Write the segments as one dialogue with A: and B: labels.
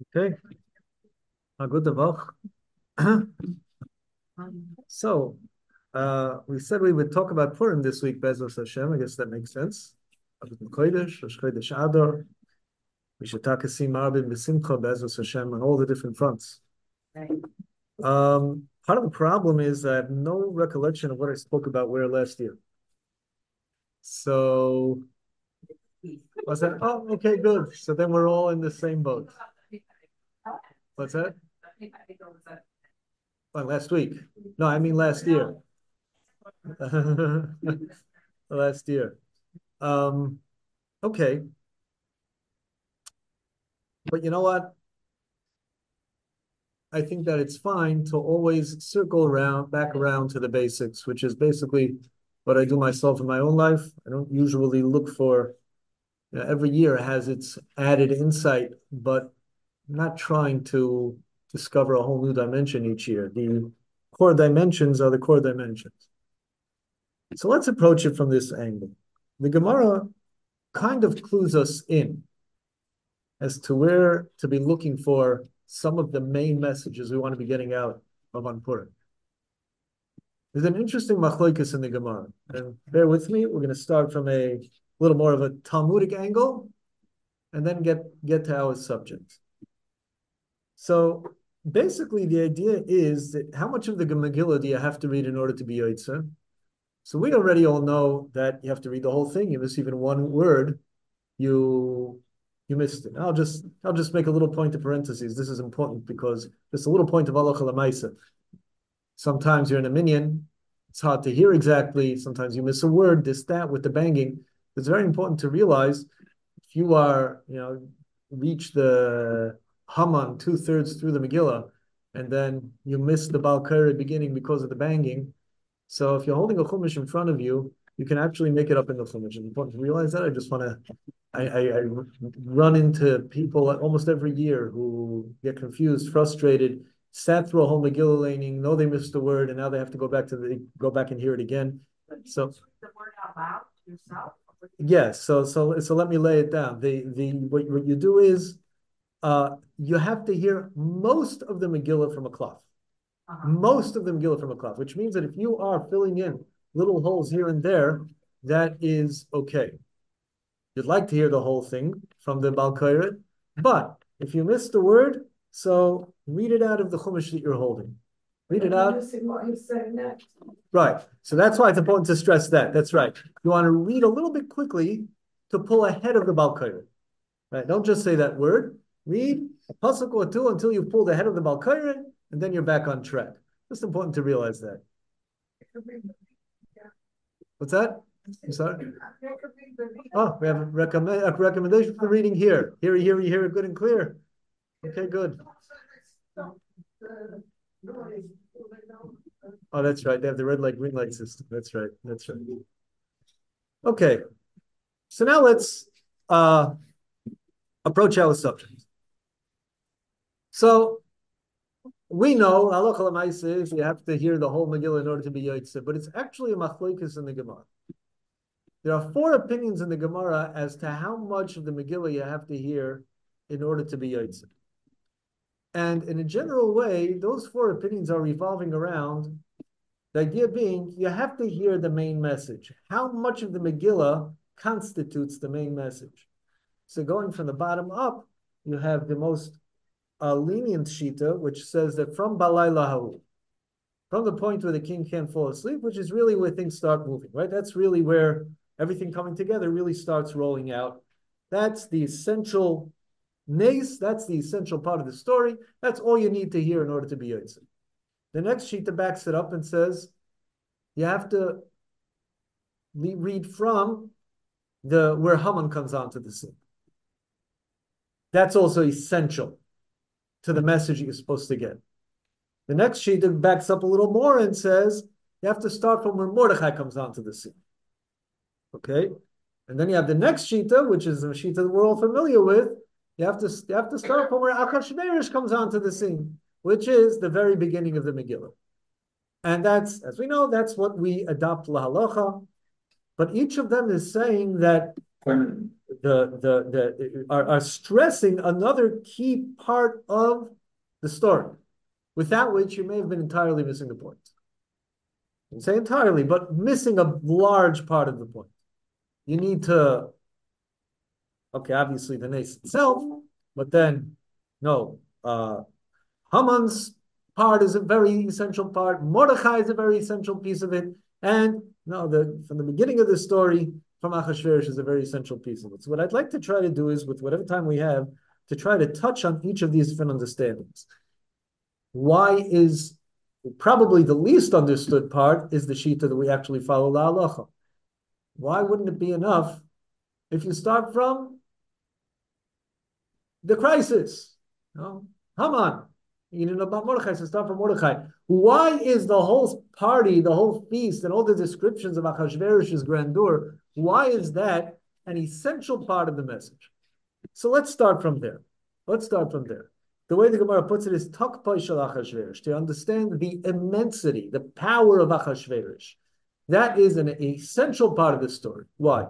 A: Okay, a good Woche. So, we said we would talk about Purim this week, Bezos Hashem. I guess that makes sense. Chodesh, Rosh Chodesh Adar. We should talk Marbin B'Simcha, Bezos Hashem, on all the different fronts. Right. Part of the problem is that I have no recollection of what I spoke about where last year. So, what's that? Oh, okay, good. So then we're all in the same boat. What's that? Well, last week. No, I mean last year. Last year. Um, okay. But you know what? I think that it's fine to always circle around, back around to the basics, which is basically what I do myself in my own life. I don't usually look for, every year has its added insight, but I'm not trying to discover a whole new dimension each year. The core dimensions are the core dimensions. So let's approach it from this angle. The Gemara kind of clues us in as to where to be looking for some of the main messages we want to be getting out of on Purim. There's an interesting machlokes in the Gemara, and bear with me. We're going to start from a little more of a Talmudic angle, and then get to our subject. So basically, the idea is that how much of the Megillah do you have to read in order to be Yotzer? So we already all know that you have to read the whole thing. You miss even one word, you missed it. I'll just make a little point of parentheses. This is important because it's a little point of halacha l'maisa. Sometimes you're in a minyan, it's hard to hear exactly. Sometimes you miss a word, this, that, with the banging. It's very important to realize if you are, reach the Haman 2/3 through the Megillah, and then you miss the Balkari beginning because of the banging. So if you're holding a chumash in front of you, you can actually make it up in the chumash. It's important to realize that. I run into people almost every year who get confused, frustrated, sat through a whole Megillah laning, know they missed a word, and now they have to go back and hear it again. So the word out loud yourself. Yes. So let me lay it down. What you do is you have to hear most of the Megillah from a cloth. Most of the Megillah from a cloth, which means that if you are filling in little holes here and there, that is okay. You'd like to hear the whole thing from the Balkairet, but if you missed a word, so read it out of the Chumash that you're holding. Read it out. What he's saying next. Right. So that's why it's important to stress that. That's right. You want to read a little bit quickly to pull ahead of the Balkairet. Right. Don't just say that word. Read a pasuk or two until you've pulled ahead of the Balkairet, and then you're back on track. It's important to realize that. What's that? I'm sorry. Oh, we have a recommendation for reading here. Hear it good and clear. Okay, good. Oh, that's right. They have the red light, green light system. That's right. That's right. Okay. So now let's approach our subject. So we know halacha l'maaseh, you have to hear the whole Megillah in order to be Yotzer, but it's actually a machlokes in the Gemara. There are 4 opinions in the Gemara as to how much of the Megillah you have to hear in order to be Yotzer. And in a general way, those 4 opinions are revolving around the idea being you have to hear the main message. How much of the Megillah constitutes the main message? So going from the bottom up, you have the most lenient shita, which says that from Balayla Ha'u, from the point where the king can't fall asleep, which is really where things start moving, right? That's really where everything coming together really starts rolling out. That's the essential nace, that's the essential part of the story. That's all you need to hear in order to be Yotzer. The next shita backs it up and says, you have to read from where Haman comes onto the scene. That's also essential to the message you're supposed to get. The next shita backs up a little more and says, you have to start from where Mordechai comes onto the scene. Okay? And then you have the next shita, which is the shita that we're all familiar with. You have to start from where Akash Meirish comes onto the scene, which is the very beginning of the Megillah. And that's, as we know, that's what we adopt lahalacha. But each of them is saying that are stressing another key part of the story, without which you may have been entirely missing the point. I say entirely, but missing a large part of the point. You need to, okay, obviously the nace itself, but then, no, Haman's part is a very essential part. Mordechai is a very essential piece of it. And no, from the beginning of the story, from Achashverosh is a very essential piece of it. So what I'd like to try to do is, with whatever time we have, to try to touch on each of these different understandings. Why is probably the least understood part is the shita that we actually follow la halacha. Why wouldn't it be enough if you start from the crisis? No, Haman. You know about Mordechai, so start from Mordechai. Why is the whole party, the whole feast, and all the descriptions of Achashverosh's grandeur, why is that an essential part of the message? So let's start from there. The way the Gemara puts it is Takpai shel Achashverosh, to understand the immensity, the power of Achashverosh. That is an essential part of the story. Why?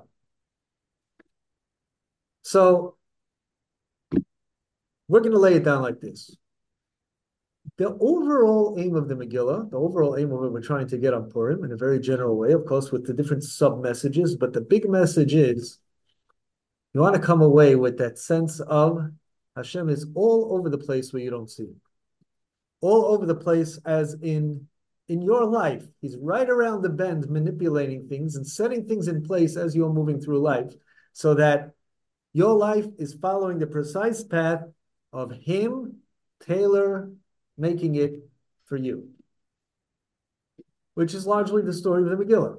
A: So we're going to lay it down like this. The overall aim of the Megillah, the overall aim of what we're trying to get on Purim in a very general way, of course, with the different sub-messages, but the big message is you want to come away with that sense of Hashem is all over the place where you don't see him. All over the place as in your life. He's right around the bend manipulating things and setting things in place as you're moving through life so that your life is following the precise path of him, making it for you, which is largely the story of the Megillah.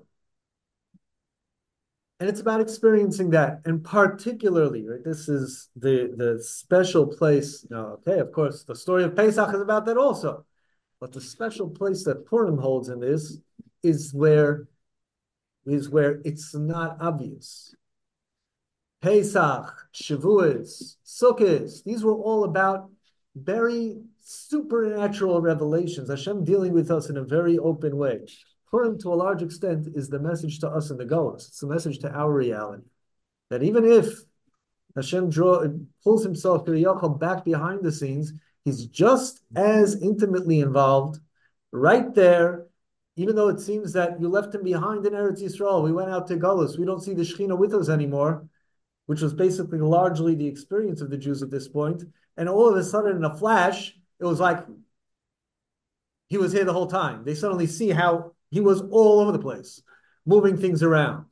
A: And it's about experiencing that. And particularly, right, this is the special place. Now, okay, of course, the story of Pesach is about that also. But the special place that Purim holds in this is where it's not obvious. Pesach, Shavuos, Sukkot, these were all about very supernatural revelations. Hashem dealing with us in a very open way. Purim, to a large extent, is the message to us in the Golus. It's the message to our reality. That even if Hashem pulls himself back behind the scenes, he's just as intimately involved right there, even though it seems that you left him behind in Eretz Yisrael. We went out to Golus. We don't see the Shekhinah with us anymore, which was basically largely the experience of the Jews at this point. And all of a sudden, in a flash, it was like he was here the whole time. They suddenly see how he was all over the place, moving things around.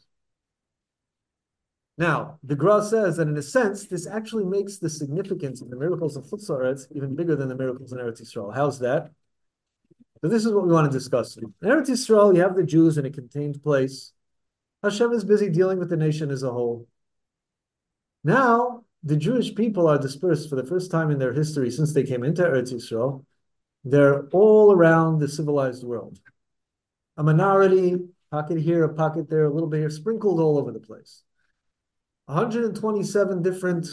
A: Now, the Gra says that in a sense, this actually makes the significance of the miracles of Chutz La'aretz even bigger than the miracles in Eretz Yisrael. How's that? So this is what we want to discuss. In Eretz Yisrael, you have the Jews in a contained place. Hashem is busy dealing with the nation as a whole. Now, the Jewish people are dispersed for the first time in their history since they came into Eretz Yisrael. They're all around the civilized world. A minority, pocket here, a pocket there, a little bit here, sprinkled all over the place. 127 different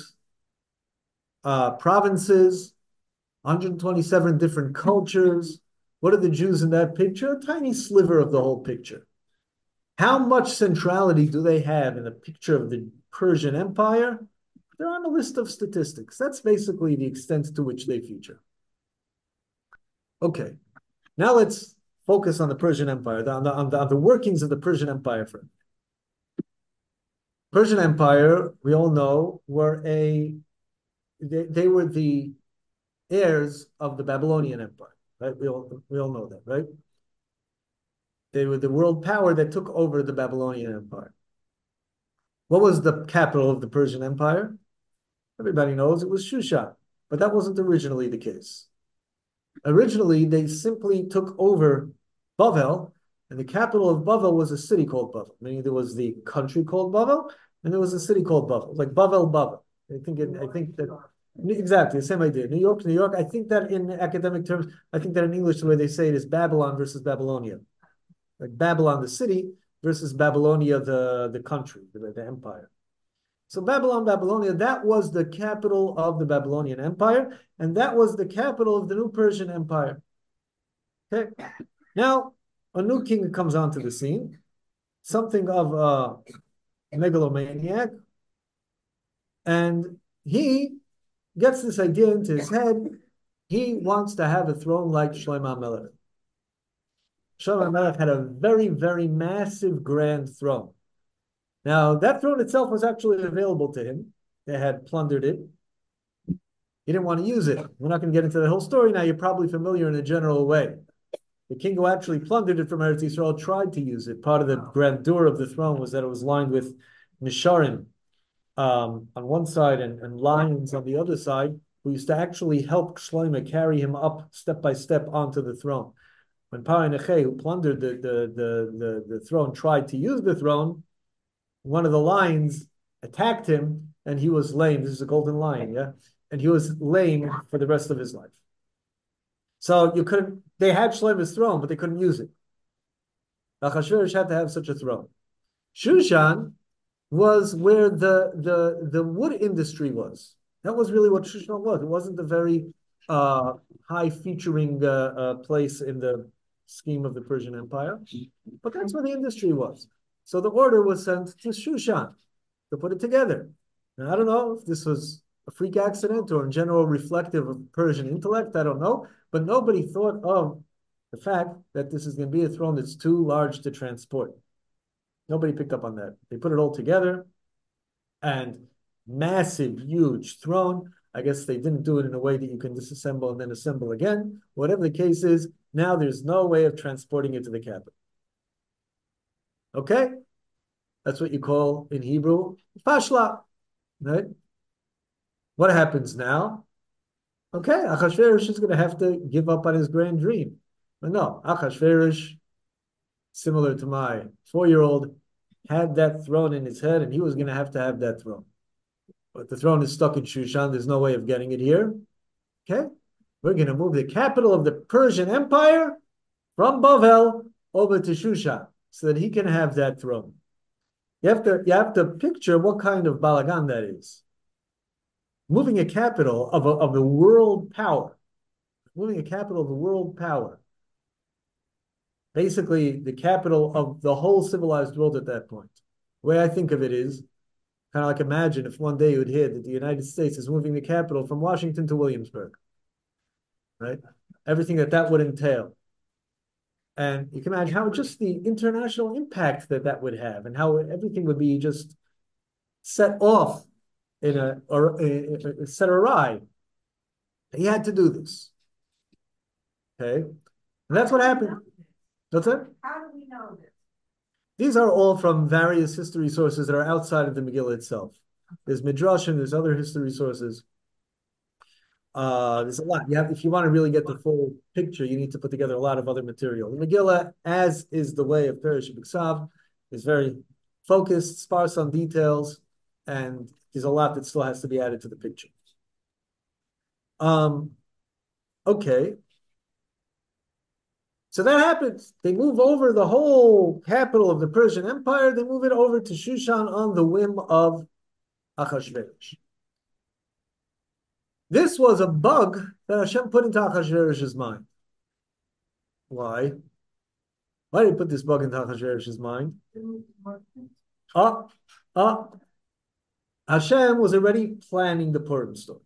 A: provinces, 127 different cultures. What are the Jews in that picture? A tiny sliver of the whole picture. How much centrality do they have in the picture of the Persian Empire? They're on a list of statistics. That's basically the extent to which they feature. Okay, now let's focus on the Persian Empire, on the workings of the Persian Empire first. Persian Empire, we all know, they were the heirs of the Babylonian Empire, right? We all know that, right? They were the world power that took over the Babylonian Empire. What was the capital of the Persian Empire? Everybody knows it was Shushan, but that wasn't originally the case. Originally, they simply took over Bavel, and the capital of Bavel was a city called Bavel, meaning there was the country called Bavel, and there was a city called Bavel, like Bavel. I think that exactly the same idea. New York. I think that in academic terms, I think that in English, the way they say it is Babylon versus Babylonia, like Babylon the city versus Babylonia the country, the empire. So Babylonia, that was the capital of the Babylonian Empire, and that was the capital of the new Persian Empire. Okay, now a new king comes onto the scene, something of a megalomaniac, And he gets this idea into his head. He wants to have a throne like Shlomo HaMelech. Shlomo HaMelech had a very, very massive grand throne. Now, that throne itself was actually available to him. They had plundered it. He didn't want to use it. We're not going to get into the whole story now. You're probably familiar in a general way. The king who actually plundered it from Eretz Yisrael tried to use it. Part of the grandeur of the throne was that it was lined with nisharim on one side and lions on the other side, who used to actually help Shlomo carry him up step by step onto the throne. When Pari Neche, who plundered the throne, tried to use the throne, one of the lions attacked him, and he was lame. This is a golden lion, yeah? And he was lame for the rest of his life. So you couldn't, they had Shlomo's throne, but they couldn't use it. Achashverosh had to have such a throne. Shushan was where the wood industry was. That was really what Shushan was. It wasn't a very high featuring place in the scheme of the Persian Empire, but that's where the industry was. So the order was sent to Shushan to put it together. Now, I don't know if this was a freak accident or in general reflective of Persian intellect. I don't know, but nobody thought of the fact that this is going to be a throne that's too large to transport. Nobody picked up on that. They put it all together, and massive, huge throne. I guess they didn't do it in a way that you can disassemble and then assemble again. Whatever the case is, now there's no way of transporting it to the capital. Okay? That's what you call in Hebrew fashla, right? What happens now? Okay, Achashverosh is going to have to give up on his grand dream. But no, Achashverosh, similar to my 4-year-old, had that throne in his head, and he was going to have that throne. But the throne is stuck in Shushan. There's no way of getting it here. Okay? We're going to move the capital of the Persian Empire from Bavel over to Shushan so that he can have that throne. You have to picture what kind of balagan that is. Moving a capital of the world power. Moving a capital of the world power. Basically, the capital of the whole civilized world at that point. The way I think of it is, kind of like imagine if one day you would hear that the United States is moving the capital from Washington to Williamsburg, right? Everything that would entail. And you can imagine how just the international impact that would have and how everything would be just set off set awry. He had to do this. Okay? And that's what happened. What's that?
B: How do we know this?
A: These are all from various history sources that are outside of the Megillah itself. There's Midrashim, there's other history sources. There's a lot. If you want to really get the full picture, you need to put together a lot of other material. The Megillah, as is the way of Perush B'Ksav, is very focused, sparse on details, and there's a lot that still has to be added to the picture. Okay. So that happens. They move over the whole capital of the Persian Empire. They move it over to Shushan on the whim of Achashverosh. This was a bug that Hashem put into Achashverosh's mind. Why? Why did he put this bug into Achashverosh's mind? Hashem was already planning the Purim story.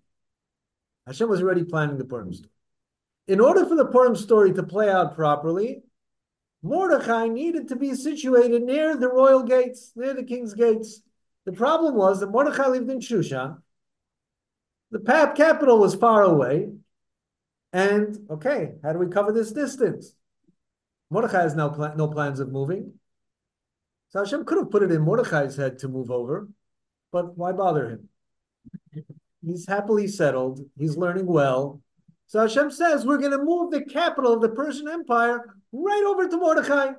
A: In order for the Purim story to play out properly, Mordechai needed to be situated near the royal gates, near the king's gates. The problem was that Mordechai lived in Shushan. The capital was far away. And, okay, how do we cover this distance? Mordechai has no plans of moving. So Hashem could have put it in Mordechai's head to move over, but why bother him? He's happily settled. He's learning well. So Hashem says, we're going to move the capital of the Persian Empire right over to Mordechai.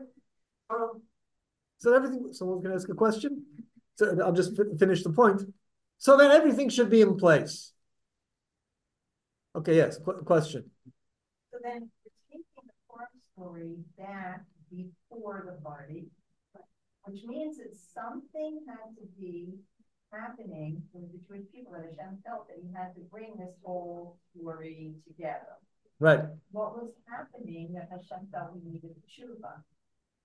A: So someone's going to ask a question? So I'll just finish the point. So that everything should be in place. Okay, yes, question.
B: So then you're taking the Purim story back before the party, which means that something had to be happening with the Jewish people, that Hashem felt that he had to bring this whole story together.
A: Right.
B: What was happening that Hashem felt we needed tshuva?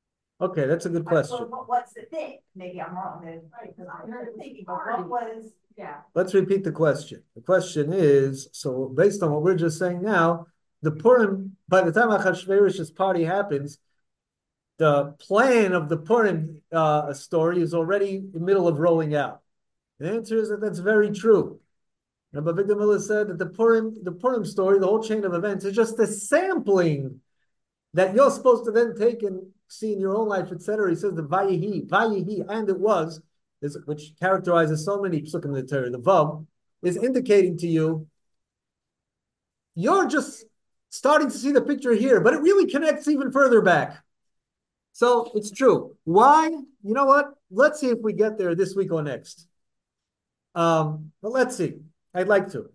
A: Okay, that's a good question.
B: What's the thing? Maybe I'm wrong, because I'm thinking, but what was Yeah.
A: Let's repeat the question. The question is, so based on what we're just saying now, the Purim, by the time Achashverosh's party happens, the plan of the Purim story is already in the middle of rolling out. The answer is that that's very true. Rabbi Victor Miller said that the Purim story, the whole chain of events, is just a sampling that you're supposed to then take and see in your own life, etc. He says the Vayihi, and it was, which characterizes so many psukim in the Torah, the Vav, is indicating to you, you're just starting to see the picture here, but it really connects even further back. So it's true. Why? You know what? Let's see if we get there this week or next. But let's see. I'd like to.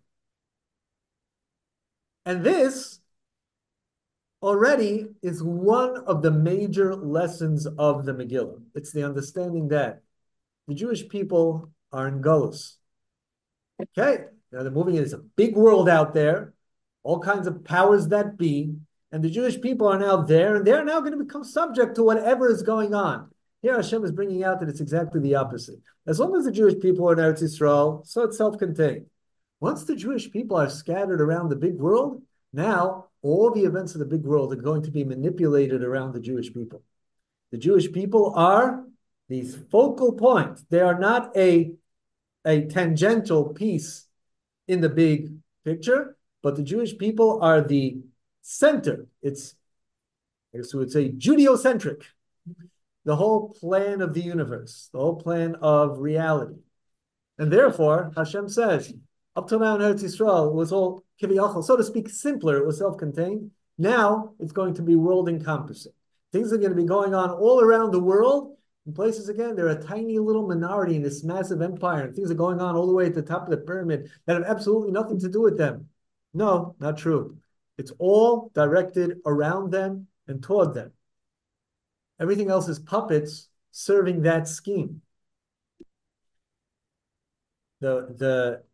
A: And this already is one of the major lessons of the Megillah. It's the understanding that the Jewish people are in Golus. Okay, now they're moving. It's a big world out there, all kinds of powers that be, and the Jewish people are now there, and they're now going to become subject to whatever is going on. Here Hashem is bringing out that it's exactly the opposite. As long as the Jewish people are in Eretz Yisrael, so it's self-contained. Once the Jewish people are scattered around the big world, now all the events of the big world are going to be manipulated around the Jewish people. The Jewish people are these focal points. They are not a tangential piece in the big picture, but the Jewish people are the center. It's, I guess we would say, Judeo-centric. The whole plan of the universe, the whole plan of reality. And therefore, Hashem says, up till now in Eretz Yisrael, it was all kiviyachol, so to speak, simpler. It was self-contained. Now it's going to be world-encompassing. Things are going to be going on all around the world. In places, again, they're a tiny little minority in this massive empire, and things are going on all the way at the top of the pyramid that have absolutely nothing to do with them. No, not true. It's all directed around them and toward them. Everything else is puppets serving that scheme. This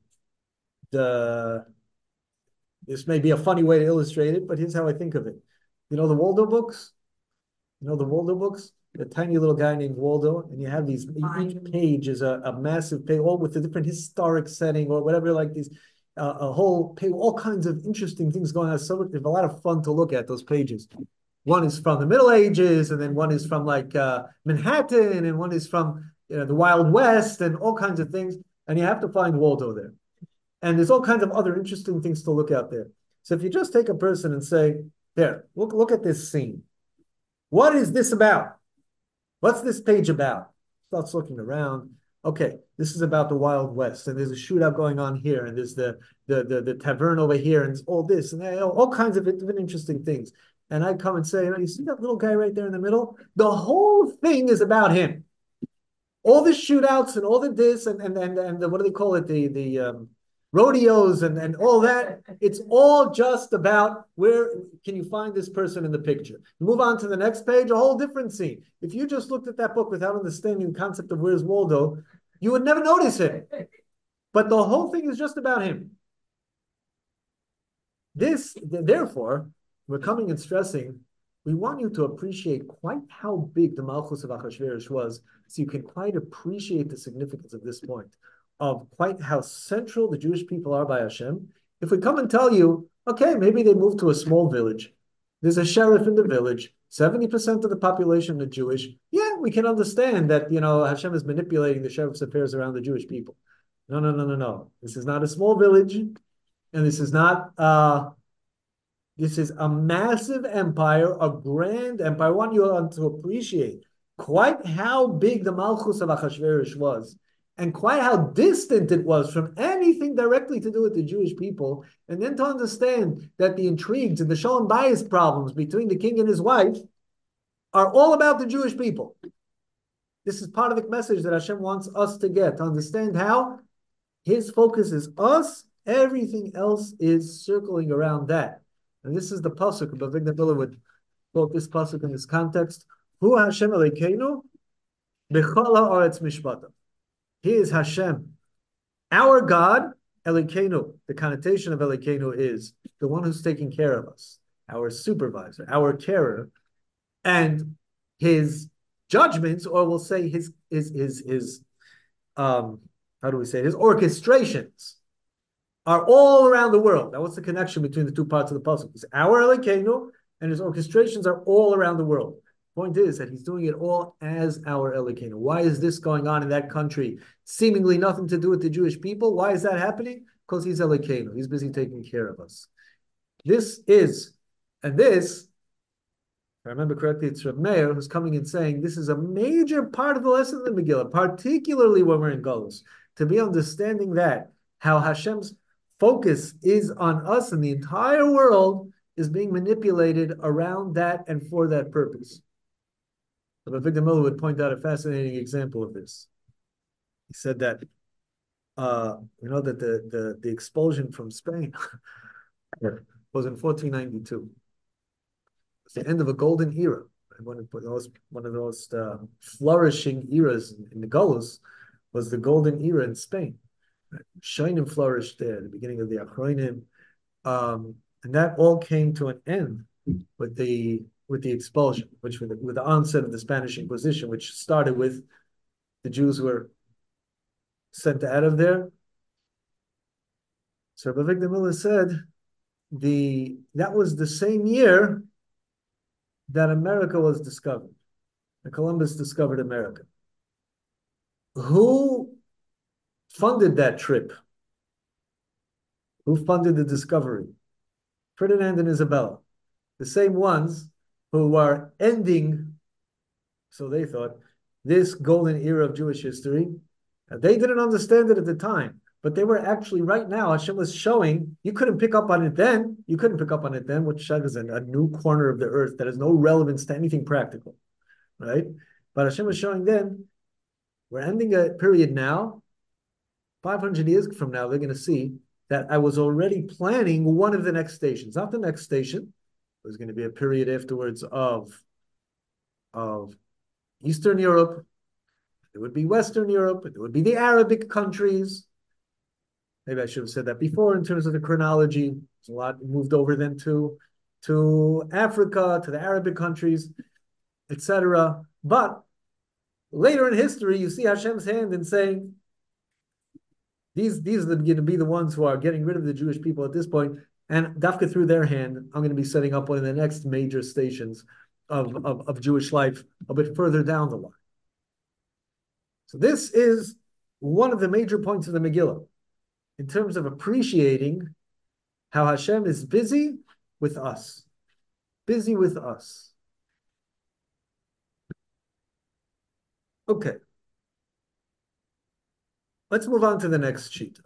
A: may be a funny way to illustrate it, but here's how I think of it. You know the Waldo books? You know the Waldo books? The tiny little guy named Waldo, and you have these, each page is a massive page, all with a different historic setting or whatever, like these, a whole page, all kinds of interesting things going on. So there's a lot of fun to look at those pages. One is from the Middle Ages, and then one is from like Manhattan, and one is from the Wild West, and all kinds of things. And you have to find Waldo there. And there's all kinds of other interesting things to look out there. So if you just take a person and say, there, look at this scene. What is this about? What's this page about? Starts looking around. Okay, this is about the Wild West, and there's a shootout going on here, and there's the tavern over here, and all this, and all kinds of interesting things. And I come and say, you see that little guy right there in the middle? The whole thing is about him. All the shootouts and all the this and the, what do they call it? The rodeos and all that. It's all just about where can you find this person in the picture. Move on to the next page, a whole different scene. If you just looked at that book without understanding the concept of where's Waldo, you would never notice it. But the whole thing is just about him. Therefore, we're coming and stressing, we want you to appreciate quite how big the Malchus of Achashverosh was, so you can quite appreciate the significance of this point, of quite how central the Jewish people are by Hashem. If we come and tell you, okay, maybe they moved to a small village, there's a sheriff in the village, 70% of the population are Jewish, yeah, we can understand that, Hashem is manipulating the sheriff's affairs around the Jewish people. No. This is not a small village, and this is not... This is a massive empire, a grand empire. I want you to appreciate quite how big the Malchus of Achashverosh was, and quite how distant it was from anything directly to do with the Jewish people, and then to understand that the intrigues and the shalom bayis problems between the king and his wife are all about the Jewish people. This is part of the message that Hashem wants us to get, to understand how his focus is us, everything else is circling around that. And this is the pasuk. But Victor Miller would quote this pasuk in this context. Hu Hashem Elokeinu b'chol ha'aretz mishpata. He is Hashem, our God. Elokeinu. The connotation of Elokeinu is the one who's taking care of us, our supervisor, our carer, and his judgments, or we'll say his how do we say it? His orchestrations are all around the world. Now, what's the connection between the two parts of the puzzle? It's our Elokeinu, and his orchestrations are all around the world. Point is that he's doing it all as our Elokeinu. Why is this going on in that country? Seemingly nothing to do with the Jewish people. Why is that happening? Because he's Elokeinu. He's busy taking care of us. This is, and this, if I remember correctly, it's Reb Meir who's coming and saying this is a major part of the lesson of the Megillah, particularly when we're in Golus, to be understanding that how Hashem's focus is on us and the entire world is being manipulated around that and for that purpose. So Victor Miller would point out a fascinating example of this. He said that that the expulsion from Spain was in 1492. It's the end of a golden era. One of the most flourishing eras in the Golus was the golden era in Spain. Shainim flourished there, the beginning of the Achronim, and that all came to an end with the expulsion, with the onset of the Spanish Inquisition, which started with the Jews who were sent out of there. So Rabbi Victor Miller said that was the same year that America was discovered. And Columbus discovered America. Who funded that trip? Who funded the discovery? Ferdinand and Isabella, the same ones who are ending, so they thought, this golden era of Jewish history. They didn't understand it at the time, but they were actually right now, Hashem was showing, you couldn't pick up on it then, which is a new corner of the earth that has no relevance to anything practical, right? But Hashem was showing then, we're ending a period now, 500 years from now, they're going to see that I was already planning one of the next stations. Not the next station. There's going to be a period afterwards of Eastern Europe. It would be Western Europe. It would be the Arabic countries. Maybe I should have said that before in terms of the chronology. There's a lot moved over then to Africa, to the Arabic countries, etc. But later in history, you see Hashem's hand in saying, these are going to be the ones who are getting rid of the Jewish people at this point, and dafka through their hand, I'm going to be setting up one of the next major stations of Jewish life a bit further down the line. So this is one of the major points of the Megillah in terms of appreciating how Hashem is busy with us. Busy with us. Okay. Let's move on to the next shita.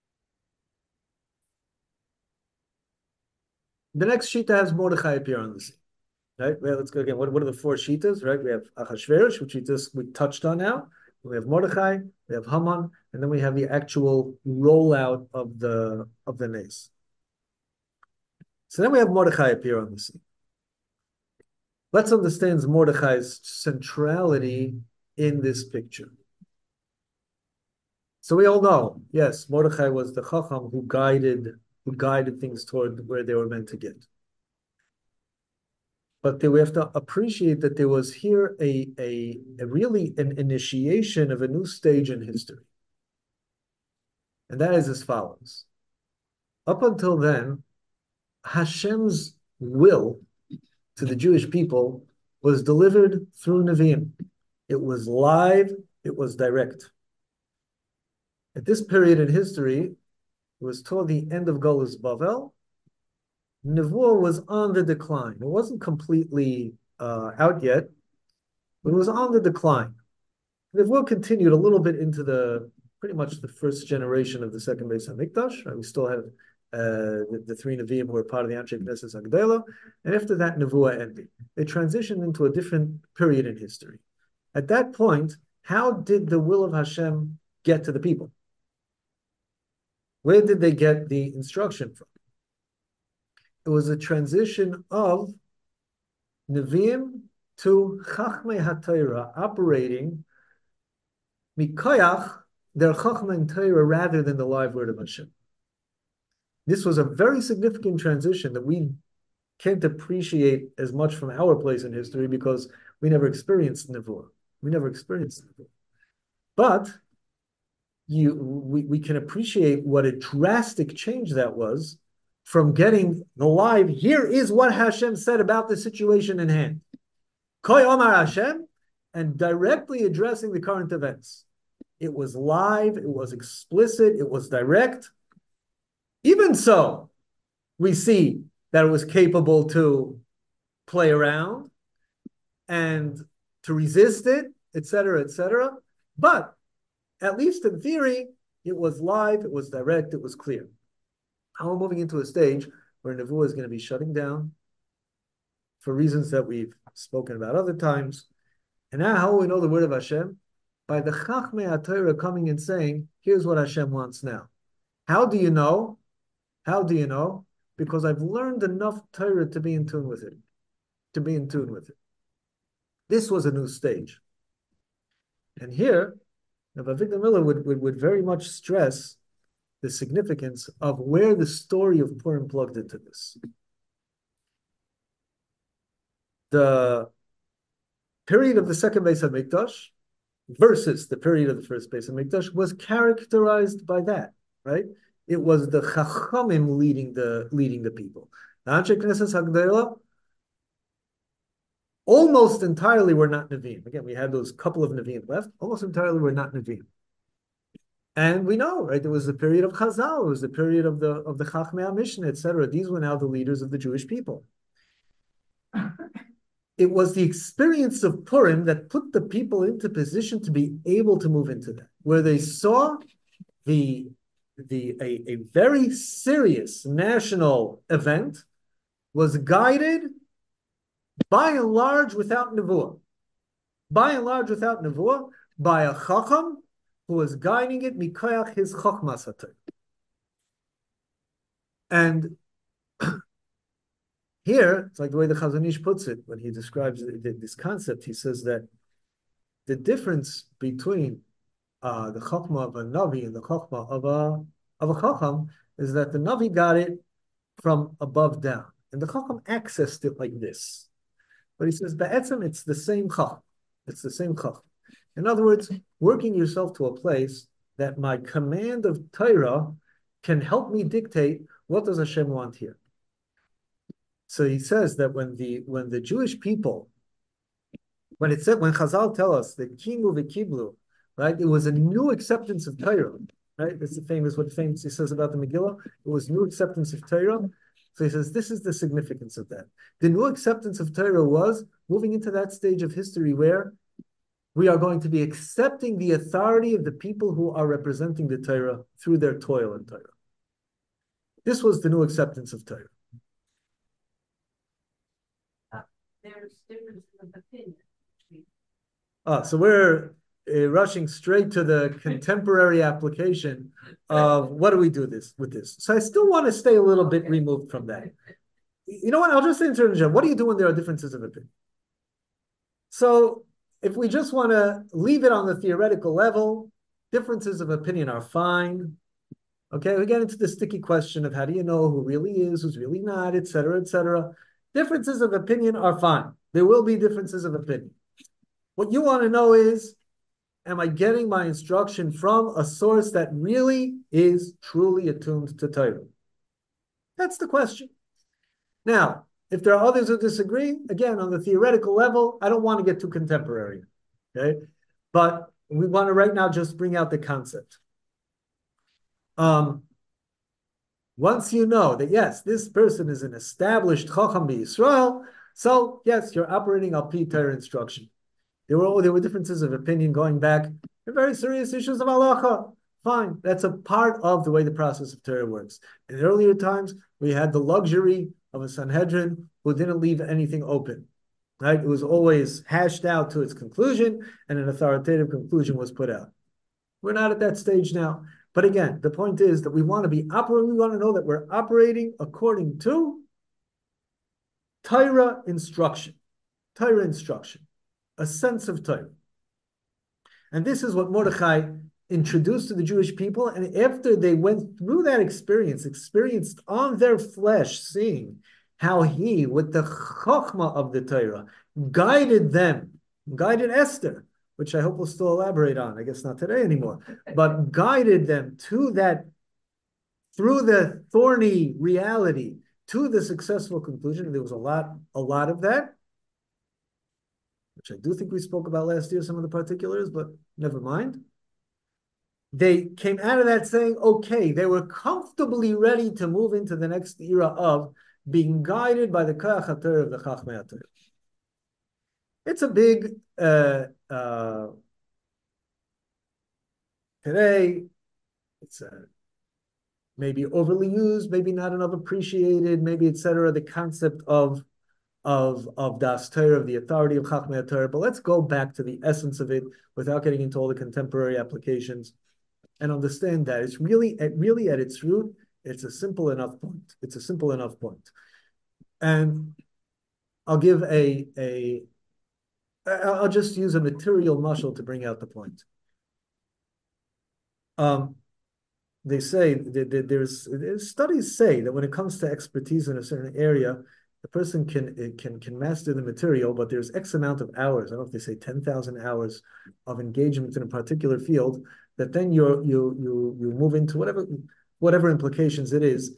A: The next shita has Mordechai appear on the scene. Right? Well, let's go again. What are the four shitas? Right? We have Achashverosh, which we touched on now. We have Mordechai, we have Haman, and then we have the actual rollout of the nace. So then we have Mordechai appear on the scene. Let's understand Mordechai's centrality in this picture. So we all know, yes, Mordechai was the Chacham who guided things toward where they were meant to get. But we have to appreciate that there was here a really an initiation of a new stage in history. And that is as follows. Up until then, Hashem's will to the Jewish people was delivered through Nevi'im. It was live, it was direct. At this period in history, it was toward the end of Golus Bavel. Nevuah was on the decline. It wasn't completely out yet, but it was on the decline. Nevuah continued a little bit into pretty much the first generation of the second Beis Hamikdash. Right? We still have the three Nevi'im who were part of the Anshe Knesset Hagdela, and after that, Nevuah ended. They transitioned into a different period in history. At that point, how did the will of Hashem get to the people? Where did they get the instruction from? It was a transition of Nevi'im to Chachmei HaTorah, operating Mikoyach, their Chachmei and Torah, rather than the live word of Hashem. This was a very significant transition that we can't appreciate as much from our place in history because we never experienced Nevuah. But we can appreciate what a drastic change that was from getting the live, here is what Hashem said about the situation in hand. Koi Omar Hashem, and directly addressing the current events. It was live, it was explicit, it was direct. Even so, we see that it was capable to play around and to resist it, etc., etc. But at least in theory, it was live, it was direct, it was clear. Now we're moving into a stage where Nevuah is going to be shutting down for reasons that we've spoken about other times. And now how will we know the word of Hashem? By the Chachmei HaTorah coming and saying, here's what Hashem wants now. How do you know? How do you know? Because I've learned enough Torah to be in tune with it. To be in tune with it. This was a new stage. And here, Avigdor Miller would very much stress the significance of where the story of Purim plugged into this. The period of the second Beis HaMikdash versus the period of the first Beis HaMikdash was characterized by that, right? It was the Chachamim leading the people. The Anshe Knesset HaGedolah almost entirely were not Nevi'im. Again, we had those couple of Nevi'im left. Almost entirely were not Nevi'im. And we know, right? There was the period of Chazal. It was the period of the Chachmei HaMishnah, etc. These were now the leaders of the Jewish people. It was the experience of Purim that put the people into position to be able to move into that, where they saw a very serious national event was guided by and large without nevuah. By and large without nevuah, by a chacham who was guiding it mikoyach his chachmas hatayr. And here, it's like the way the Chazon Ish puts it when he describes this concept. He says that the difference between the chachma of a navi and the chachma of a chacham is that the navi got it from above down, and the chacham accessed it like this. But he says, ba'etzem, it's the same chacham. It's the same chacham. In other words, working yourself to a place that my command of Torah can help me dictate what does Hashem want here. So he says that when the Jewish people, when Chazal tell us the kimu v'kiblu, right, it was a new acceptance of Torah, right? That's what he says about the Megillah. It was new acceptance of Torah. So he says this is the significance of that. The new acceptance of Torah was moving into that stage of history where we are going to be accepting the authority of the people who are representing the Torah through their toil in Torah. This was the new acceptance of Torah.
B: There's differences of opinion.
A: So we're rushing straight to the contemporary application of what do we do with this. So I still want to stay a little bit removed from that. You know what? I'll just say in terms of what do you do when there are differences of opinion? So if we just want to leave it on the theoretical level, differences of opinion are fine. Okay, we get into the sticky question of how do you know who really is, who's really not, et cetera, et cetera. Differences of opinion are fine. There will be differences of opinion. What you want to know is, am I getting my instruction from a source that really is truly attuned to Torah? That's the question. Now, if there are others who disagree, again, on the theoretical level, I don't want to get too contemporary, okay? But we want to right now just bring out the concept. Once you know that, yes, this person is an established Chacham B'Yisrael, so yes, you're operating al pi Torah instruction. There were differences of opinion going back to very serious issues of halacha. Fine, that's a part of the way the process of Torah works. In earlier times, we had the luxury of a Sanhedrin who didn't leave anything open. Right? It was always hashed out to its conclusion, and an authoritative conclusion was put out. We're not at that stage now. But again, the point is that we want to be operating, we want to know that we're operating according to Torah instruction, a sense of Torah. And this is what Mordechai introduced to the Jewish people. And after they went through that experience, experienced on their flesh, seeing how he, with the Chokhmah of the Torah, guided Esther which I hope we'll still elaborate on. I guess not today anymore, but guided them to that, through the thorny reality, to the successful conclusion. And there was a lot of that, which I do think we spoke about last year, some of the particulars, but never mind. They came out of that saying, okay, they were comfortably ready to move into the next era of being guided by the Koach HaTorah of the Chachmei HaTorah. It's a big, today, it's maybe overly used, maybe not enough appreciated, maybe etc. The concept of Das Torah, of the authority of Chachmei Torah. But let's go back to the essence of it without getting into all the contemporary applications, and understand that it's really at its root, it's a simple enough point. It's a simple enough point. And I'll give I'll just use a material mashal to bring out the point. They say that there's studies say that when it comes to expertise in a certain area, the person can master the material, but there's X amount of hours. I don't know if they say 10,000 hours of engagement in a particular field, that then you move into whatever implications it is,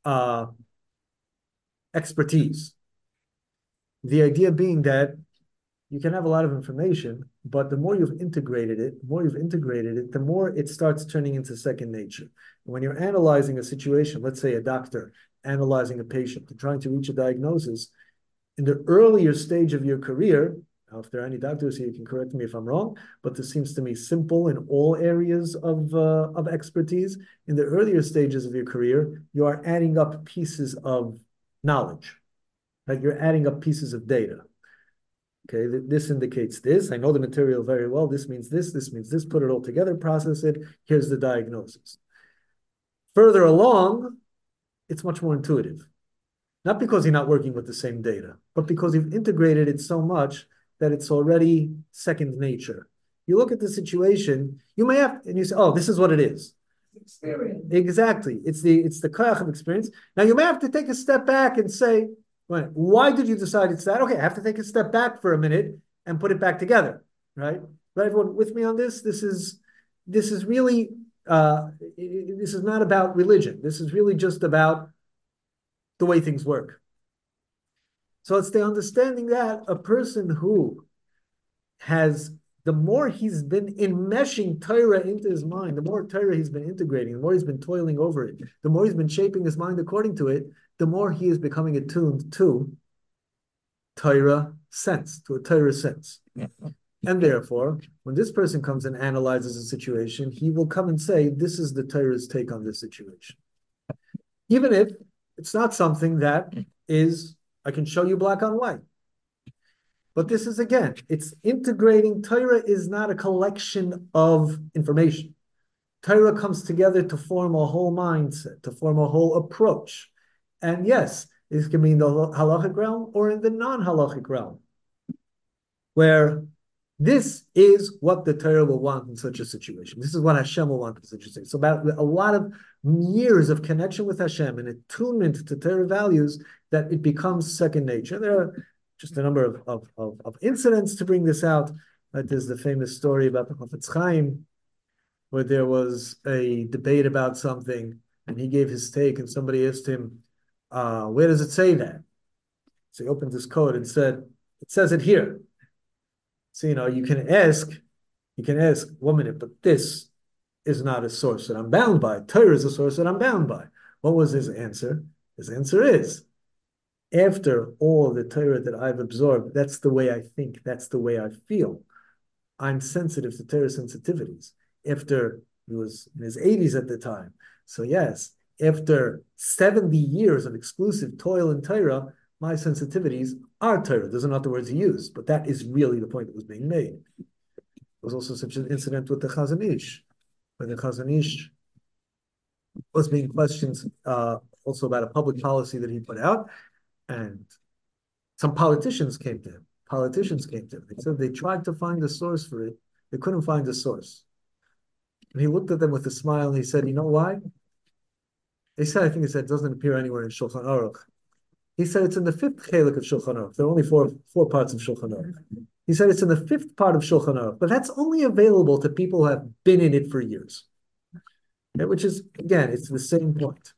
A: expertise. The idea being that you can have a lot of information, but the more you've integrated it, the more it starts turning into second nature. And when you're analyzing a situation, let's say a doctor analyzing a patient and trying to reach a diagnosis, in the earlier stage of your career, now if there are any doctors here, you can correct me if I'm wrong, but this seems to me simple in all areas of expertise. In the earlier stages of your career, you are adding up pieces of knowledge, right? You're adding up pieces of data. Okay, this indicates this. I know the material very well. This means this means this. Put it all together, process it. Here's the diagnosis. Further along, it's much more intuitive. Not because you're not working with the same data, but because you've integrated it so much that it's already second nature. You look at the situation, you may have, and you say, oh, this is what it is.
B: Experience.
A: Exactly. It's the koach of experience. Now you may have to take a step back and say, why did you decide it's that? Okay, I have to take a step back for a minute and put it back together, right? Right, everyone with me on this? This is really, this is not about religion. This is really just about the way things work. So it's the understanding that a person who has, the more he's been enmeshing Torah into his mind, the more Torah he's been integrating, the more he's been toiling over it, the more he's been shaping his mind according to it, the more he is becoming attuned to Torah sense, to a Torah sense. And therefore, when this person comes and analyzes a situation, he will come and say, this is the Torah's take on this situation. Even if it's not something that is, I can show you black on white. But this is, again, it's integrating. Torah is not a collection of information. Torah comes together to form a whole mindset, to form a whole approach. And yes, this can be in the halachic realm or in the non-halachic realm, where this is what the Torah will want in such a situation. This is what Hashem will want in such a situation. So about a lot of years of connection with Hashem and attunement to Torah values, that it becomes second nature. There are just a number of incidents to bring this out. There's the famous story about the Chafetz Chaim, where there was a debate about something, and he gave his take, and somebody asked him, where does it say that? So he opened his code and said, it says it here. So, you can ask, 1 minute, but this is not a source that I'm bound by. Torah is a source that I'm bound by. What was his answer? His answer is, after all the Torah that I've absorbed, that's the way I think, that's the way I feel. I'm sensitive to Torah sensitivities. After he was in his 80s at the time. So yes, after 70 years of exclusive toil in Torah, my sensitivities are Torah. Those are not the words he used, but that is really the point that was being made. There was also such an incident with the Chazon Ish, where the Chazon Ish was being questioned also about a public policy that he put out, and some politicians came to him. They said they tried to find a source for it. They couldn't find a source. And he looked at them with a smile and he said, you know why? He said, it doesn't appear anywhere in Shulchan Aruch. He said it's in the 5th chelik of Shulchan Aruch. There are only four parts of Shulchan Aruch. He said it's in the fifth part of Shulchan Aruch, but that's only available to people who have been in it for years. Okay, which is, again, it's the same point.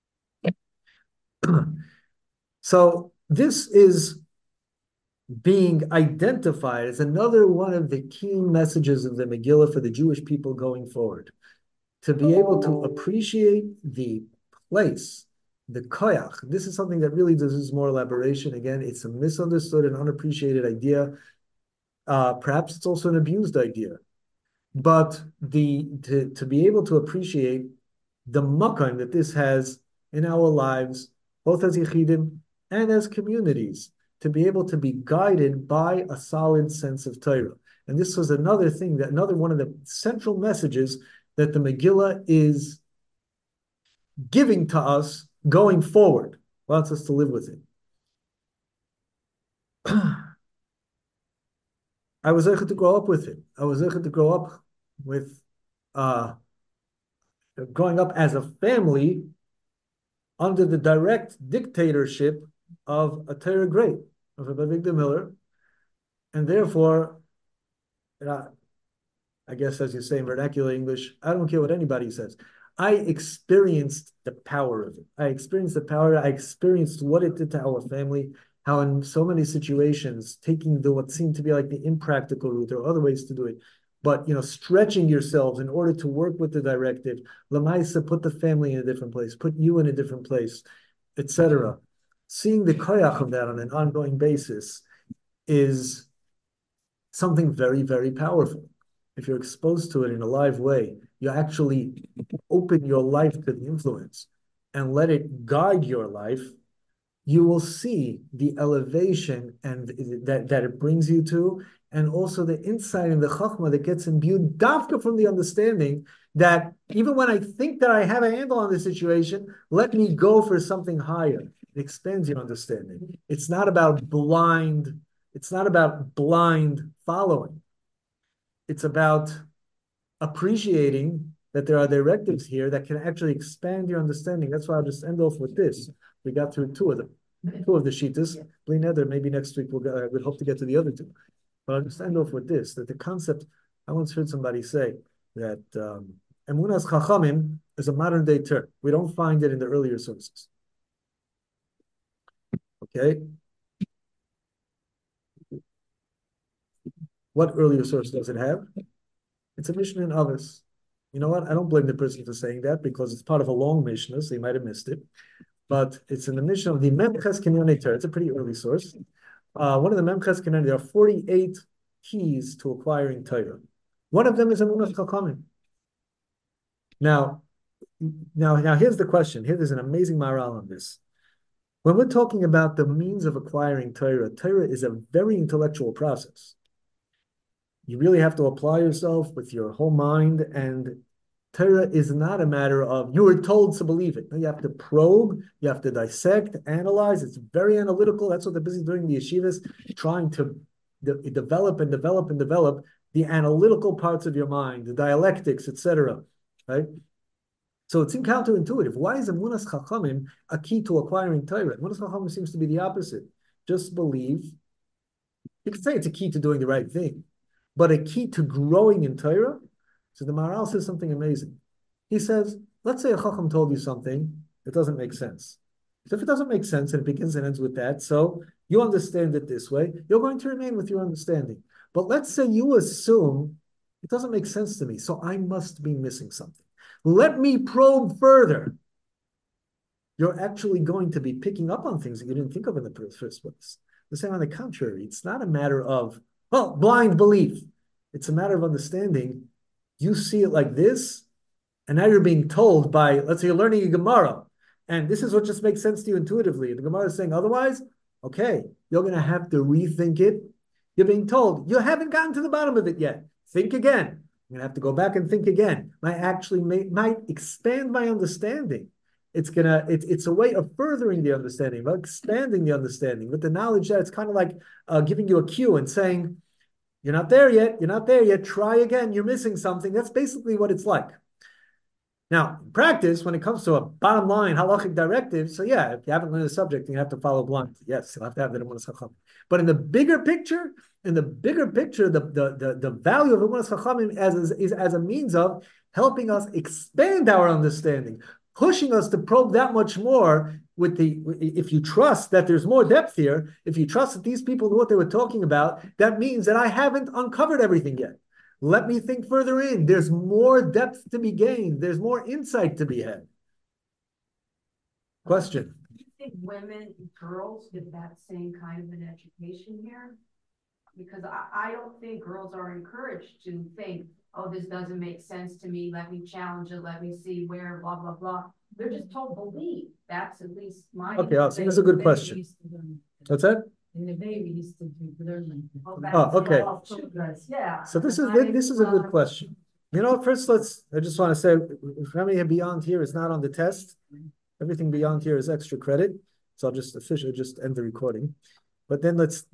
A: So this is being identified as another one of the key messages of the Megillah for the Jewish people going forward. To be able to appreciate the place, the koyach. This is something that really deserves more elaboration. Again, it's a misunderstood and unappreciated idea. Perhaps it's also an abused idea. But to be able to appreciate the makom that this has in our lives, both as yichidim and as communities, to be able to be guided by a solid sense of Torah. And this was another thing, that another one of the central messages that the Megillah is giving to us going forward, wants us to live with it. I was able to grow up with it. I was able to grow up with growing up as a family under the direct dictatorship of a Torah great, of Rabbi Avigdor Miller, and therefore, I guess as you say in vernacular English, I don't care what anybody says. I experienced the power of it. I experienced the power. I experienced what it did to our family, how in so many situations, taking what seemed to be like the impractical route, there are other ways to do it, but stretching yourselves in order to work with the directive, Lamaisa, put the family in a different place, put you in a different place, etc. Seeing the koyach of that on an ongoing basis is something very, very powerful. If you're exposed to it in a live way, you actually open your life to the influence and let it guide your life, you will see the elevation and that it brings you to, and also the insight and the chachma that gets imbued dafka from the understanding that even when I think that I have a handle on the situation, let me go for something higher. It expands your understanding. It's not about blind following. It's about appreciating that there are directives here that can actually expand your understanding. That's why I'll just end off with this. We got through two of the shitas. Maybe next week we'll hope to get to the other two. But I'll just end off with this, that the concept, I once heard somebody say that Emunas Chachamim is a modern day term. We don't find it in the earlier sources. Okay? What earlier source does it have? It's a Mishnah in Avos. You know what? I don't blame the person for saying that because it's part of a long Mishnah, so you might have missed it. But it's in the Mishnah of the Memches Kinyanei Torah. It's a pretty early source. One of the Memches Kinyanei, there are 48 keys to acquiring Torah. One of them is Emunas Chachamim. Now, here's the question. Here, there's an amazing maral on this. When we're talking about the means of acquiring Torah, Torah is a very intellectual process. You really have to apply yourself with your whole mind, and Torah is not a matter of you were told to believe it. No, you have to probe, you have to dissect, analyze. It's very analytical. That's what they're busy doing in the yeshivas, trying to develop the analytical parts of your mind, the dialectics, etc. Right? So it seems counterintuitive. Why is Emunas Chachamim a key to acquiring Torah? Emunas Chachamim seems to be the opposite. Just believe. You could say it's a key to doing the right thing, but a key to growing in Torah. So the Maharal says something amazing. He says, let's say a Chacham told you something that doesn't make sense. So if it doesn't make sense and it begins and ends with that, so you understand it this way, you're going to remain with your understanding. But let's say you assume it doesn't make sense to me, so I must be missing something. Let me probe further. You're actually going to be picking up on things that you didn't think of in the first place. The same on the contrary. It's not a matter of, blind belief. It's a matter of understanding. You see it like this, and now you're being told by, let's say you're learning a Gemara, and this is what just makes sense to you intuitively. The Gemara is saying otherwise, okay, you're going to have to rethink it. You're being told, you haven't gotten to the bottom of it yet. Think again. I'm going to have to go back and think again. Might expand my understanding. It's a way of furthering the understanding, of expanding the understanding with the knowledge that it's kind of like giving you a cue and saying, you're not there yet, try again, you're missing something. That's basically what it's like. Now, in practice, when it comes to a bottom line halachic directive, so yeah, if you haven't learned the subject, you have to follow blind. Yes, you'll have to have the Emunas Chachamim. But in the bigger picture, the value of Emunas Chachamim is as a means of helping us expand our understanding, pushing us to probe that much more with if you trust that there's more depth here, if you trust that these people knew what they were talking about, that means that I haven't uncovered everything yet. Let me think further in. There's more depth to be gained. There's more insight to be had. Question.
C: Do you think women, girls get that same kind of an education here? Because I don't think girls are encouraged to think, oh, this doesn't make sense to me. Let me challenge it. Let me see where, blah, blah, blah. They're just told believe. That's at least my.
A: Okay, Austin, that's a good question. What's that?
D: And the baby used to learn.
A: Okay.
C: Yeah.
A: So this is a good question. You know, first I just want to say, if anything beyond here is not on the test, everything beyond here is extra credit. So I'll just officially just end the recording. But then let's